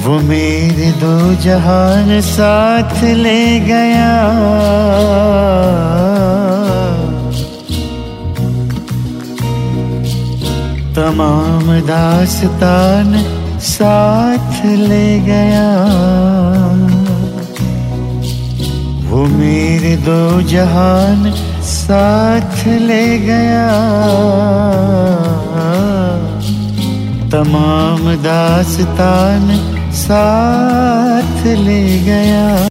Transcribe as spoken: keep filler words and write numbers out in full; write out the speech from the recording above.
वो मेरे दो जहान साथ ले गया। तमाम दास्तान साथ ले गया। वो मेरे दो जहान साथ ले गया। तमाम दास्तान साथ ले गया।